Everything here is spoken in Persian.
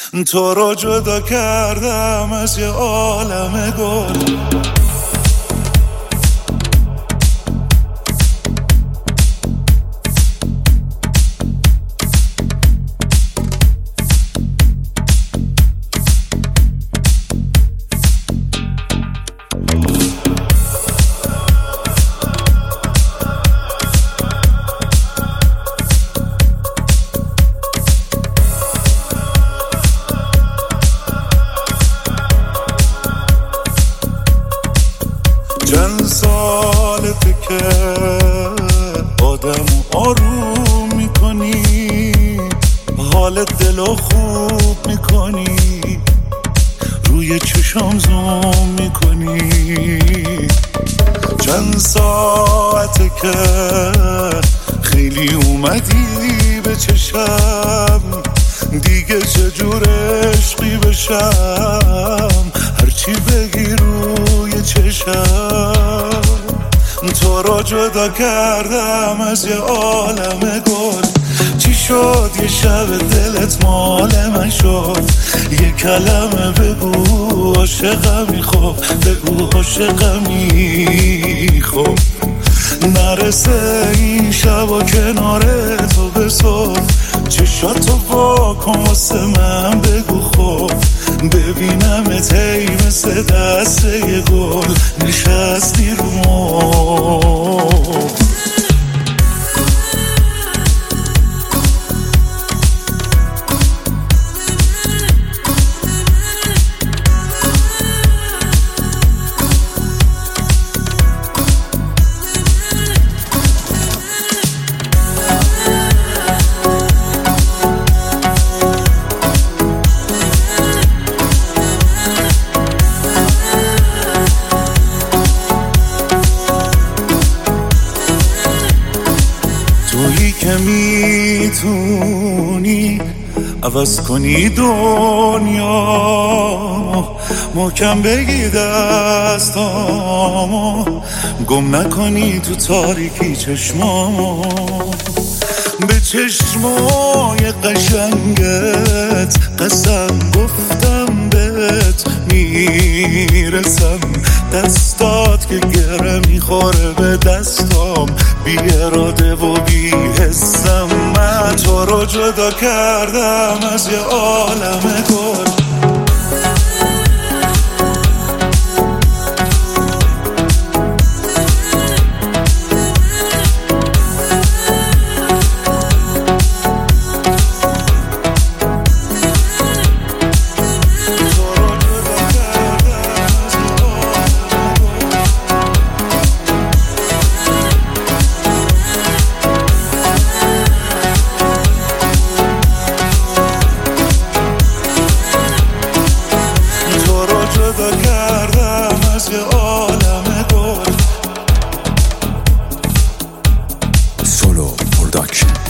تو رو جدا کردم از یه عالم گل. چند سالته که آدمو آروم میکنی، حال دلو خوب میکنی، روی چشام زوم میکنی. چند ساعته که خیلی اومدی به چشم، دیگه چجور عشقی بشم، هرچی بگی روی چشم. تو رو جدا کردم از یه عالم گل. چی شد یه شب دلت مال من شد؟ یه کلمه بگو عاشقمی، خب بگو عاشقمی، خب نرسه این شب و کنار تو بسوز. چشاتو با کن واسه من بگو، خب ببینمت هی مثل دسته یه گل نشستی رو مبل. تویی که میتونی عوض کنی دنیا، محکم بگی دستامو، گم نکنی تو تاریکی چشمامو. به چشمای قشنگت قسم گفتم بهت میرسم، دستات که گره میخوره به دستام، بی اراده و بی حسم. من تو رو جدا کردم از یه عالم گل. جدا کردم از یه عالم گل. سولو پروداکشن.